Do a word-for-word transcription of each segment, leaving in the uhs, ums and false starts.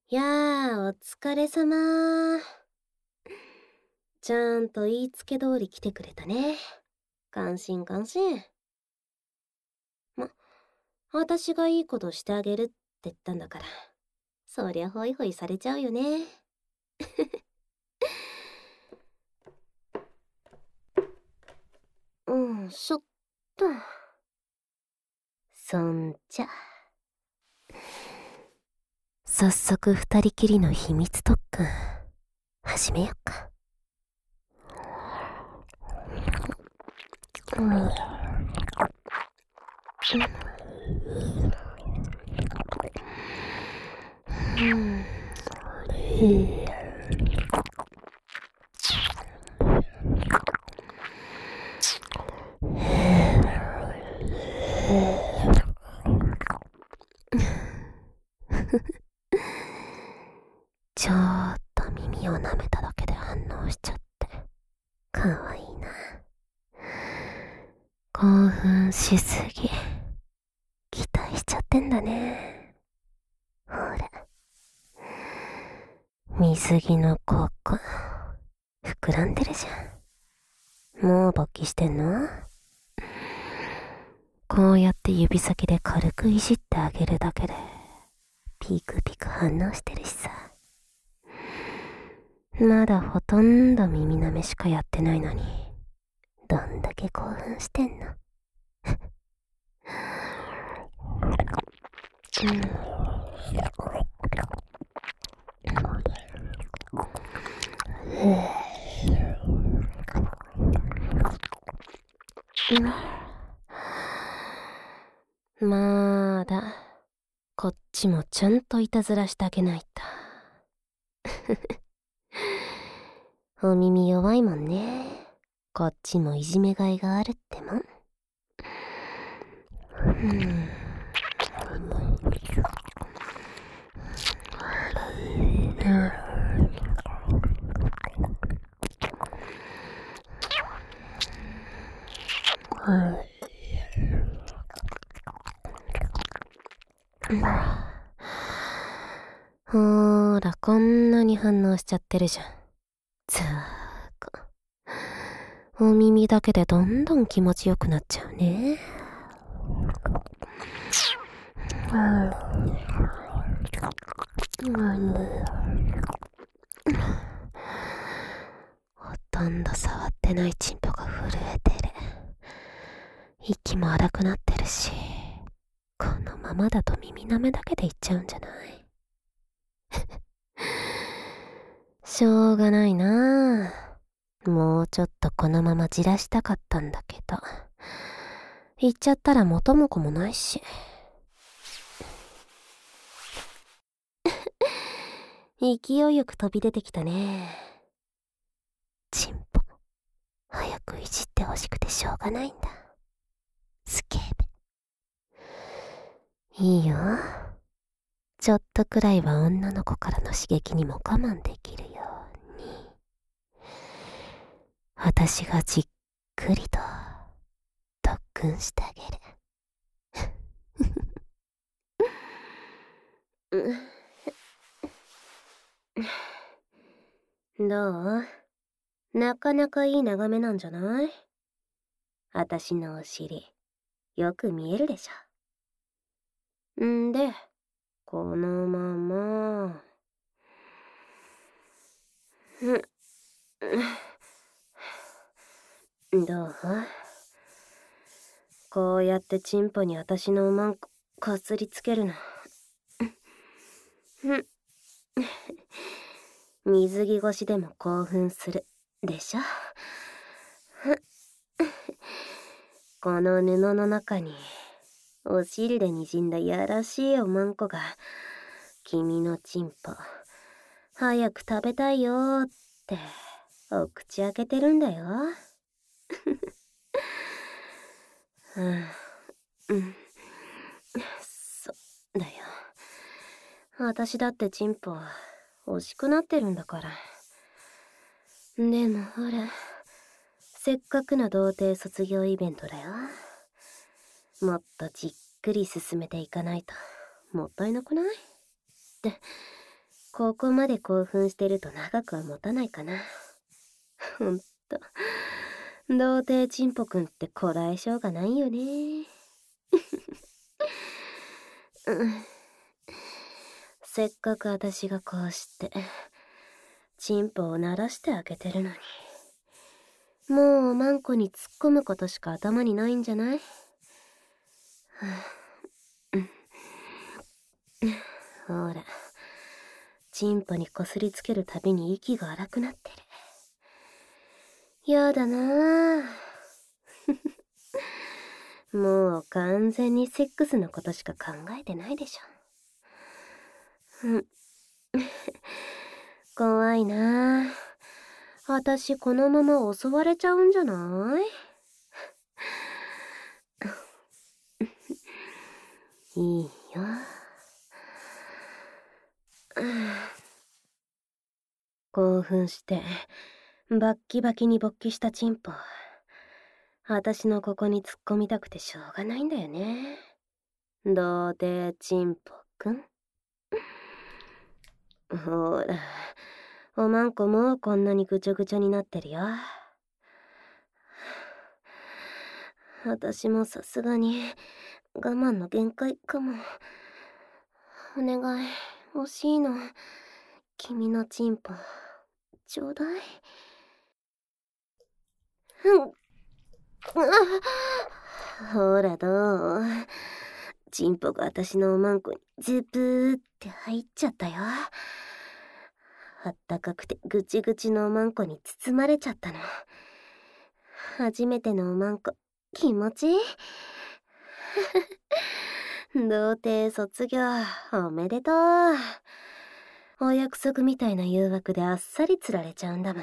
やー、お疲れさま。ちゃんと言いつけ通り来てくれたね。感心感心。ま、私がいいことしてあげるって言ったんだから、そりゃホイホイされちゃうよね。うん、しょっと。そんじゃ。早速二人きりの秘密特訓、始めよっか。うん。うん。ちょっと耳を舐めただけで反応しちゃって、かわいいな。興奮しすぎ、期待しちゃってんだね。ほら、水着のここ膨らんでるじゃん。もう勃起してんの？こうやって指先で軽くいじってあげるだけでピクピク反応してるしさ。まだほとんど耳舐めしかやってないのに、どんだけ興奮してんの？うん。まだこっちもちゃんといたずらしてあげないと。お耳弱いもんね。こっちもいじめがいがあるってもん。うん。ほーら、こんなに反応しちゃってるじゃん。つーか、お耳だけでどんどん気持ちよくなっちゃうね。ほとんど触ってないチンポが震えてる。息も荒くなってるし、このままだと耳舐めだけでいっちゃうんじゃない？しょうがないなぁ。もうちょっとこのままじらしたかったんだけど、言っちゃったら元も子もないし。勢いよく飛び出てきたね。チンポ、早くいじってほしくてしょうがないんだ。スケーベ。いいよ。ちょっとくらいは女の子からの刺激にも我慢できるように。私がじっくりと特訓してあげる。どう？なかなかいい眺めなんじゃない？私のお尻、よく見えるでしょ。んで、このまま、どう？こうやってチンポに私のおまんこかすりつけるの。水着越しでも興奮するでしょ。この布の中にお尻で滲んだやらしいおまんこが君のチンポ早く食べたいよーってお口開けてるんだよ。うん、うん、そうだよ。私だってチンポ欲しくなってるんだから。でもほら、せっかくの童貞卒業イベントだよ。もっとじっくり進めていかないともったいなくない？ってここまで興奮してると長くは持たないかな。ほんと。童貞チンポくんってこらえ性がないよね。うん、せっかく私がこうしてチンポを鳴らしてあげてるのに、もうおまんこに突っ込むことしか頭にないんじゃない？ほら、チンポにこすりつけるたびに息が荒くなってる。やだなぁ。もう完全にセックスのことしか考えてないでしょ。うん。怖いなぁ。私このまま襲われちゃうんじゃない？いいよ。興奮してバッキバキに勃起したチンポ、私のここに突っ込みたくてしょうがないんだよね。童貞チンポくん。ほら、おまんこもうこんなにぐちゃぐちゃになってるよ。私もさすがに我慢の限界かも。お願い、欲しいの。君のチンポ、ちょうだい。うん。ほらどう？チンポが私のおまんこにズブーって入っちゃったよ。あったかくてぐちぐちのおまんこに包まれちゃったの。初めてのおまんこ、気持ちいい。童貞卒業おめでとう。お約束みたいな誘惑であっさり釣られちゃうんだもん。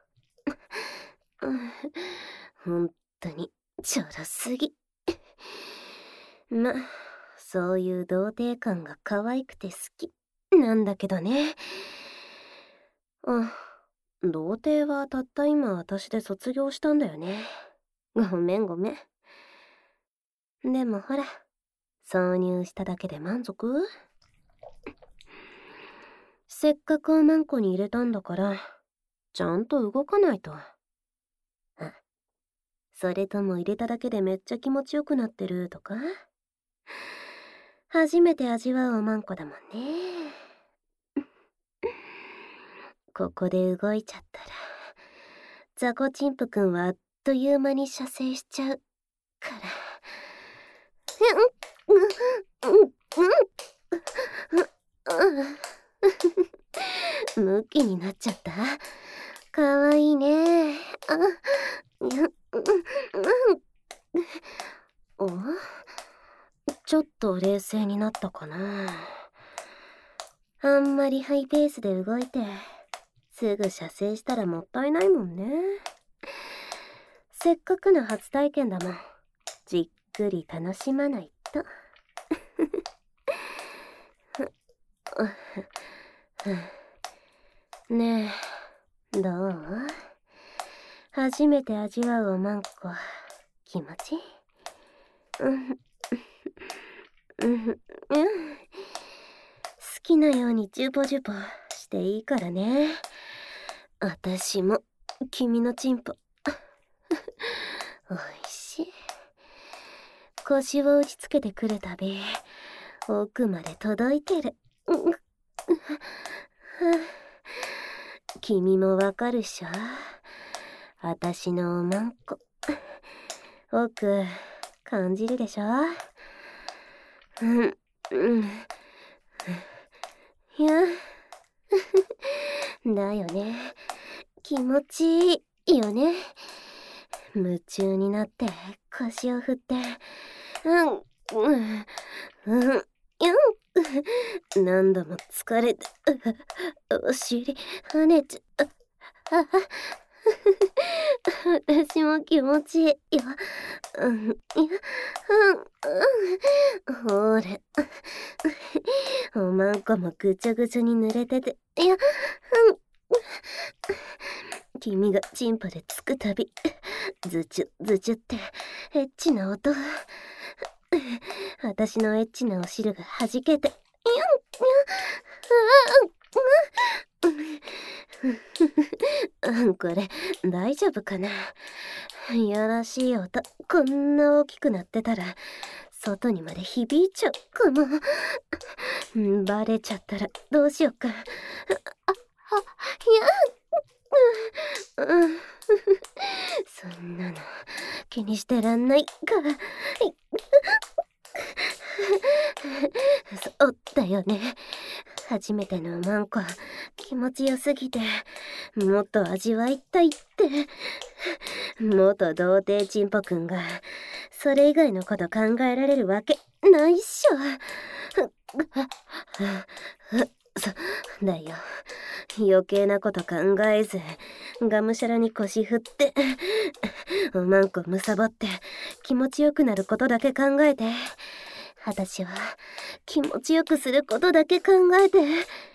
ほんとにちょろすぎ。ま、そういう童貞感が可愛くて好きなんだけどね。あ、童貞はたった今私で卒業したんだよね。ごめんごめん。でもほら、挿入しただけで満足？せっかくおまんこに入れたんだから、ちゃんと動かないと。あ、それとも入れただけでめっちゃ気持ちよくなってるとか？初めて味わうおまんこだもんね。ここで動いちゃったら、ザコチンプくんはあっという間に射精しちゃうから。ムキになっちゃった？かわいいね。あ、お？ちょっと冷静になったかな。あんまりハイペースで動いてすぐ射精したらもったいないもんね。せっかくの初体験だもん。じっくり楽しまないと。ねえ、どう？初めて味わうおまんこ、気持ちいい？うんうん、好きなようにジュボジュボしていいからね。私も君のチンポおいしい。腰を打ちつけてくるたび奥まで届いてる。君もわかるっしょ？私のおまんこ奥感じるでしょ？うん、うん。いやだよね。気持ちいいよね。夢中になって腰を振って、うん、うん、うん、うん、何度も疲れて、お尻跳ねちゃ、あ、私も気持ちいいよ。うん、いや、うん、うん、ほれ。おまんこもぐちゃぐちゃに濡れてて、いや、うん。君がチンポでつくたび、ズチュズチュってエッチな音。私のエッチなお汁が弾けて、いや、いや、 これ大丈夫かな。やらしい音こんな大きくなってたら外にまで響いちゃうかも。バレちゃったらどうしよっか。あ、あ、いや、うん、そんなの気にしてらんないか。そうだよね。初めてのマンコ気持ちよすぎてもっと味わいたいって。元童貞チンポくんがそれ以外のこと考えられるわけないっしょ。そだよ、余計なこと考えずがむしゃらに腰振っておまんこむさぼって気持ちよくなることだけ考えて。私は気持ちよくすることだけ考えて。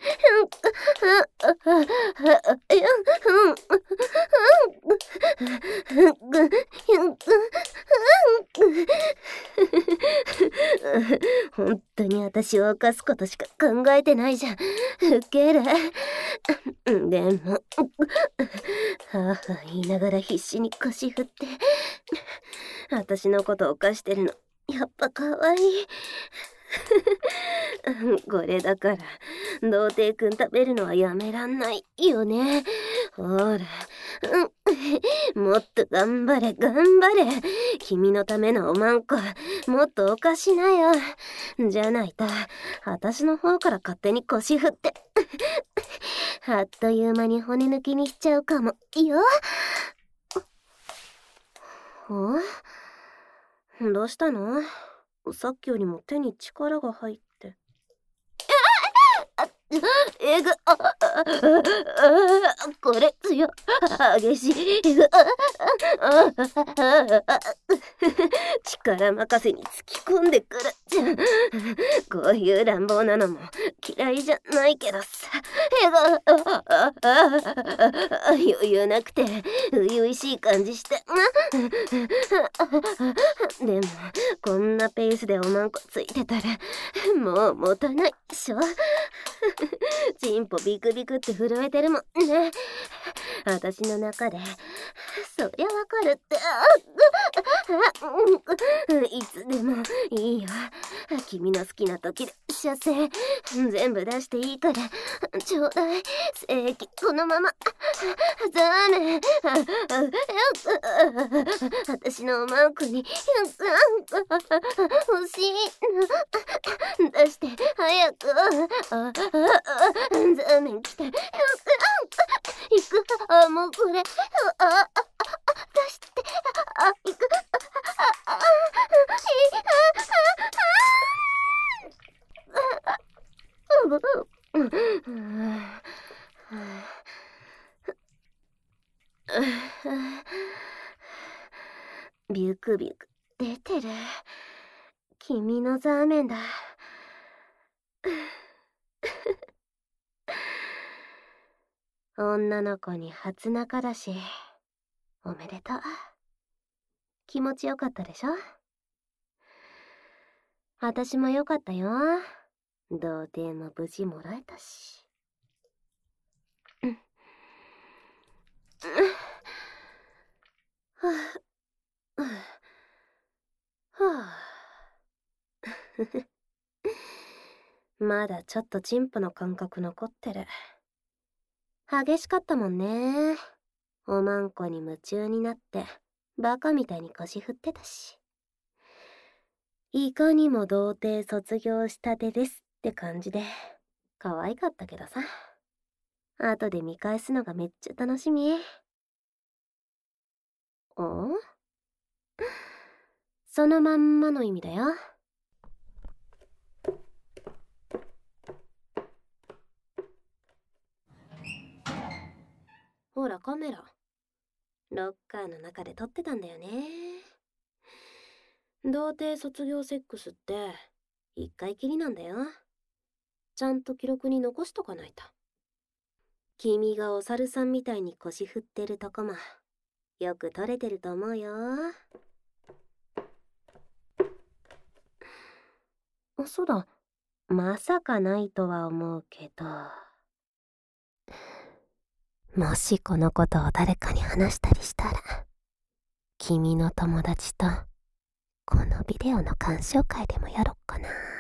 本当に私を犯すことしか考えてないじゃん。ウケる。でもはあはあ言いながら必死に腰振って私のことを犯してるのやっぱ可愛い。これだから童貞くん食べるのはやめらんないよね。ほら、うん、もっと頑張れ頑張れ。君のためのおまんこもっとおかしなよ。じゃないと私の方から勝手に腰振ってあっという間に骨抜きにしちゃうかもよ。どうしたの？さっきよりも手に力が入って。えぐ、あ、これ強激しい。力任せに突き込んでくるじゃん。こういう乱暴なのも嫌いじゃないけどさ。余裕なくて初々しい感じして。でもこんなペースでおまんこついてたらもう持たないっしょ。チンポビクビクって震えてるもんね。私の中でそりゃわかるって。いつでもいいよ。君の好きな時で射精全部出していいからちょうだい。正規このままダメ。私のおまんこに欲しい。出して早く。ザーメン来て。行く。あ、もうこれ。あ、出して。あ、行く。あ、ビュクビュク出てる。君のザーメンだ。女の子に初中だしおめでとう。気持ちよかったでしょ。私もよかったよ。童貞も無事もらえたし。うん。はあ、はあ、まだちょっとチンポの感覚残ってる。激しかったもんね。おまんこに夢中になってバカみたいに腰振ってたし。いかにも童貞卒業したてですって感じで可愛かったけどさ。後で見返すのがめっちゃ楽しみ。お？そのまんまの意味だよ。ほらカメラ、ロッカーの中で撮ってたんだよね。童貞卒業セックスって一回きりなんだよ。ちゃんと記録に残しとかないと。君がお猿さんみたいに腰振ってるとこもよく撮れてると思うよ。あ、そうだ、まさかないとは思うけど。 もしこのことを誰かに話したりしたら、君の友達とこのビデオの鑑賞会でもやろっかな。